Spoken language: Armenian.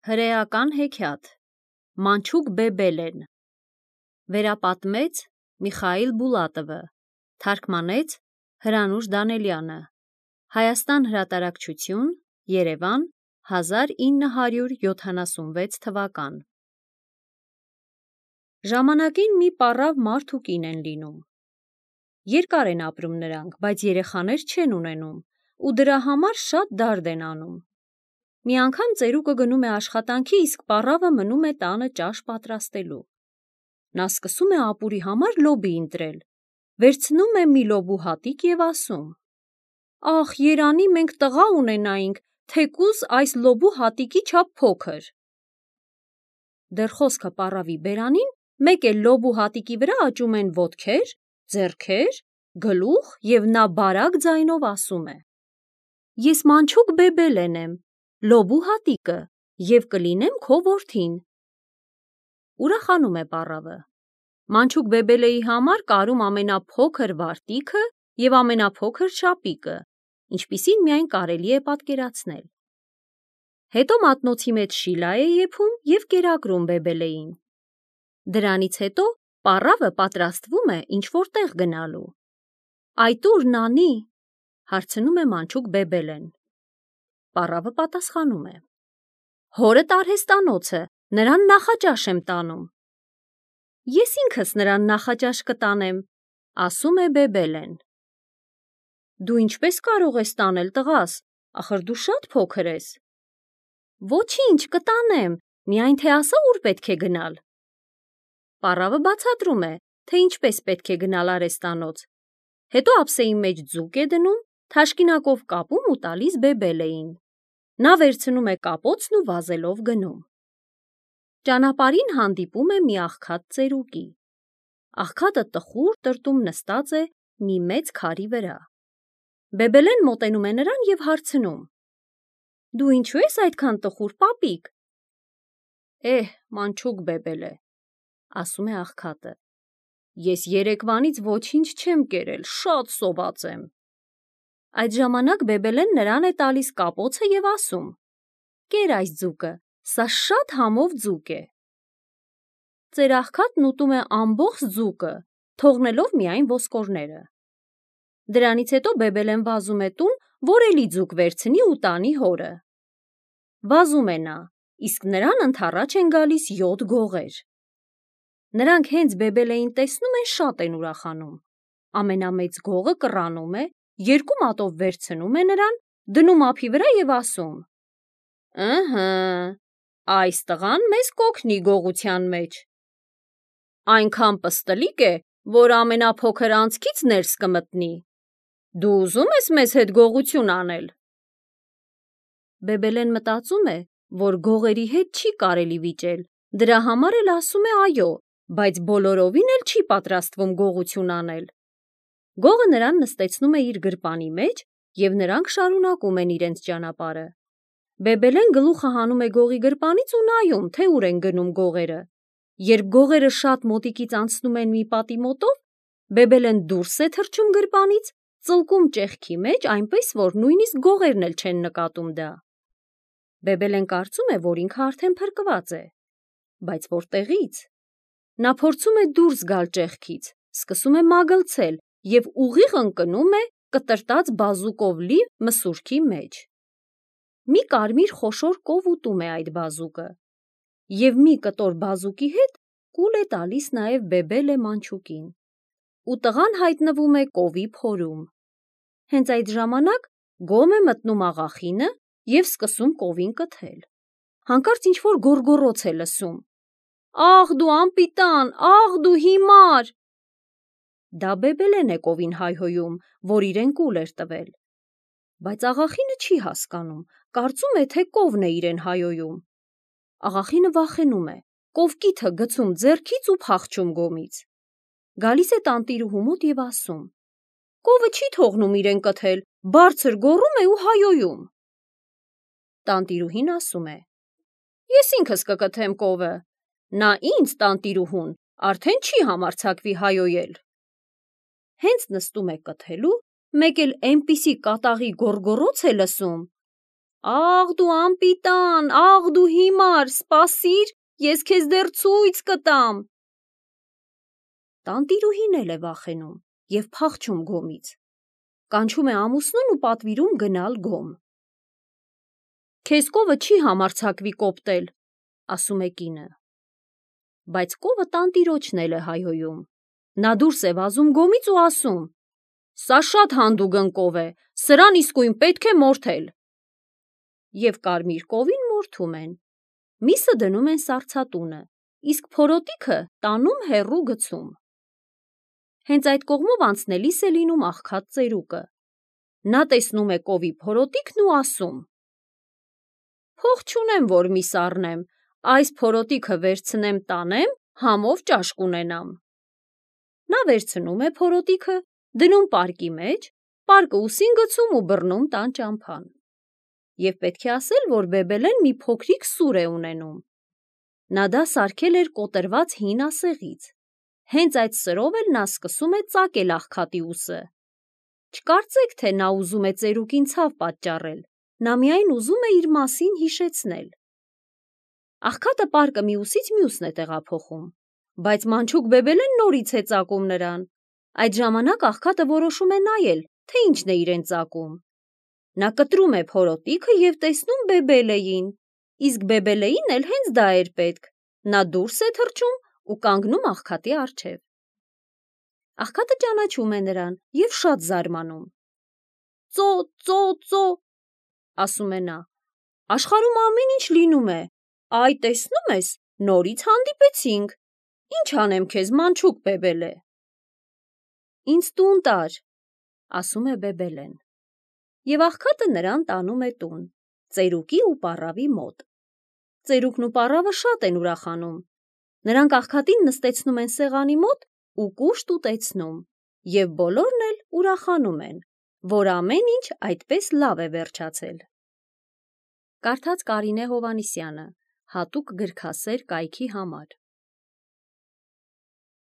Հրեական հեքիաթ Մանչուկ Բեբելեն Վերապատմեց Միխայիլ Բուլատովը Թարգմանեց Հրանուշ Դանելյանը Հայաստան հրատարակչություն Երևան 1976 թվական Ժամանակին մի պառավ մարդ ու կին են լինում։ Երկար են ապրում նրանք, բայց երեխաներ չեն ունենում ու դրա համար շատ դարդ են անում։ Մի անգամ ծերուկը գնում է աշխատանքի, իսկ պառավը մնում է տանը ճաշ պատրաստելու։ Նա սկսում է ապուրի համար լոբի ընտրել, վերցնում է մի լոբու հատիկ եւ ասում. «Ախ, երանի մենք տղա ունենայինք, թեկուզ այս լոբու հատիկի չափ փոքր»։ Դեռ խոսքը պառավի բերանին, մեկ էլ լոբու հատիկի վրա աճում են ոտքեր, ձեռքեր, գլուխ եւ նա բարակ ձայնով ասում է. «Ես Մանչուկ Բեբելեն եմ, լոբու հատիկը, եւ կլինեմ քո որդին»։ Ուրախանում է պառավը։ Մանչուկ Բեբելեի համար կարում ամենափոքր վարտիքը եւ ամենափոքր շապիկը, ինչպիսին միայն կարելի է պատկերացնել։ Հետո մատնոցի մեջ շիլա է եփում եւ կերակրում Բեբելեին։ Դրանից հետո պառավը պատրաստվում է ինչ-որ տեղ գնալու։ «Այդ ուր, նանի», հարցնում է Մանչուկ Բեբելեն։ Պառավը պատասխանում է. «Հորդ արհեստանոցը, նրան նախաճաշ եմ տանում»։ «Ես ինքս նրան նախաճաշ կտանեմ», ասում է Բեբելեն։ «Դու ինչպես կարող ես տանել, տղաս, ախր դու շատ փոքր ես»։ «Ոչինչ, կտանեմ, միայն թե ասա ուր պետք է գնալ»։ Պառավը բացատրում է, թե ինչպես պետք է գնալ արհեստանոց, հետո ափսեի մեջ ձուկ է դնում, թաշկինակով կապում ու տալիս Բեբելեին։ Նա վերցնում է կապոցն ու վազելով գնում։ Ճանապարհին հանդիպում է մի աղքատ ծերուկի։ Աղքատը տխուր տրտում նստած է մի մեծ քարի վրա։ Բեբելեն մոտենում է նրան եւ հարցնում. «Դու ինչու ես այդքան տխուր, պապիկ»։ Մանչուկ Բեբելե, ասում է աղքատը, ես երեկվանից ոչինչ չեմ կերել, շատ սոված եմ։ Այդ ժամանակ Բեբելեն նրան է տալիս կապոցը եւ ասում. «Կեր այս ձուկը, սա շատ համով ձուկ է»։ Ծեր-աղքատն ուտում է ամբողջ ձուկը, թողնելով միայն ոսկորները։ Դրանից հետո Բեբելեն վազում է տուն, որ էլի ձուկ վերցնի ու տանի հորը։ Վազում է նա, իսկ նրան ընդառաջ են գալիս 7 գողեր։ Նրանք հենց Բեբելեին տեսնում են, շատ են ուրախանում։ Ամենամեծ գողը կռանում է, 2 մատով վերցնում է նրան, դնում ափի վրա եւ ասում. «Այս տղան մեզ կօգնի գողության մեջ։ Այնքան պստլիկ է, որ ամենափոքր անցքից ներս կմտնի։ Դու ուզում ես մեզ հետ գողություն անել»։ Բեբելեն մտածում է, որ գողերի հետ չի կարելի վիճել, դրա համար էլ ասում է այո, բայց բոլորովին էլ չի պատրաստվում գողություն անել։ Գողը նրան նստեցնում է իր գրպանի մեջ եւ նրանք շարունակում են իրենց ճանապարհը։ Բեբելեն գլուխը հանում է գողի գրպանից ու նայում, թե ուր են գնում գողերը։ Երբ գողերը շատ մոտիկից անցնում են մի պատի մոտով, Բեբելեն դուրս է թռչում գրպանից, ծլկում ճեղքի մեջ, այնպես որ նույնիսկ գողերն էլ չեն նկատում դա։ Բեբելեն կարծում է, որ ինքը արդեն փրկված է, բայց որտեղից։ Նա փորձում է դուրս գալ ճեղքից, սկսում է մագլցել եւ ուղիղ ընկնում է կտրտած բազուկով լի մսուրքի մեջ։ Մի կարմիր խոշոր կով ուտում է այդ բազուկը եւ մի կտոր բազուկի հետ կուլ է տալիս նաեւ Բեբելե Մանչուկին։ Ու տղան հայտնվում է կովի փորում։ Հենց այդ ժամանակ գոմ է մտնում աղախինը եւ սկսում կովին կթել։ Հանկարծ ինչ-որ գոռգոռոց է լսում. «Աղ դու անպիտան, աղ դու հիմար»։ Դա Բեբելեն է կովին հայհոյում, որ իրեն կուլ էր տվել։ Բայց աղախինը չի հասկանում, կարծում է, թե կովն է իրեն հայհոյում։ Աղախինը վախենում է, կովկիթը գցում ձեռքից ու փախչում գոմից։ Գալիս է տանտիրուհու մոտ եւ ասում. «Կովը չի թողնում իրեն կթել, բարձր գոռում է ու հայհոյում»։ Տանտիրուհին ասում է. «Ես ինքս կկթեմ կովը, նա ինձ տանտիրուհուն արդեն չի համարձակվի հայհոյել»։ Հենց նստում է կթելու, մեկ էլ այնպիսի կատաղի գոռգոռոց է լսում, Աղ դու անպիտան, աղ դու հիմար, սպասիր, ես քեզ դեռ ցույց կտամ։ Տանտիրուհին էլ է վախենում և փախչում գոմից։ Կանչում է ամուսնուն ու պատվիրում գնալ գոմ։ Քեզ կովը չի համարձակվի կոպտել, ասում է կինը։ Բայց կովը տանտիրոջն էլ է հայհոյում։ Նա դուրս է վազում գոմից ու ասում. «Սա շատ հանդուգն կով է, սրան իսկույն պետք է մորթել»։ Եվ կարմիր կովին մորթում են։ Միսը դնում են սառցատունը, իսկ փորոտիքը տանում հեռու գցում։ Հենց այդ կողմով անցնելիս է լինում աղքատ ծերուկը։ Նա տեսնում է կովի փորոտիքն ու ասում. «Փող չունեմ, որ միս առնեմ, այս փորոտիքը վերցնեմ տանեմ, համով ճաշ կունենամ»։ Նա վերցնում է փորոտիքը, դնում պարկի մեջ, պարկը ուսին գցում ու բռնում տան ճամփան։ Եվ պետք է ասել, որ Բեբելեն մի փոքրիկ սուր է ունենում։ Նա դա սարքել էր կոտրված հին ասեղից։ Հենց այդ սրով էլ նա սկսում է ծակել աղքատի ուսը։ Չկարծեք, թե նա ուզում է ծերուկին ցավ պատճառել, նա միայն ուզում է իր մասին հիշեցնել։ Աղքատը պարկը մի ուսից մյուսն է տեղափոխում, բայց մանչուկ Բեբելեն նորից է ծակում նրան։ Այդ ժամանակ աղքատը որոշում է նայել, թե ինչն է իրեն ծակում։ Նա կտրում է փորոտիքը և տեսնում Բեբելեին, իսկ Բեբելեին էլ հենց դա էր պետք։ Նա դուրս է թռչում ու կանգնում աղքատի առջև։ Աղքատը ճանաչում է նրան և շատ զարմանում։ «Ծո, ծո, ծո», ասում է նա, աշխարհում ամեն ինչ լինում է, այ տեսնում ես, նորից հանդիպեցինք, ինչ անեմ քեզ, մանչուկ Բեբելե։ Ինձ տուն տար, ասում է Բեբելեն։ Եվ աղքատը նրան տանում է տուն, ծերուկի ու պառավի մոտ։ Ծերուկն ու պառավը շատ են ուրախանում։ Նրանք աղքատին նստեցնում են սեղանի մոտ ու կուշտ ուտեցնում, և բոլորն էլ ուրախանում են, որ ամեն ինչ այդպես լավ է վերջացել։ Կարդաց Կարինե Հովհաննիսյանը, հատուկ գրքասեր կայքի համար։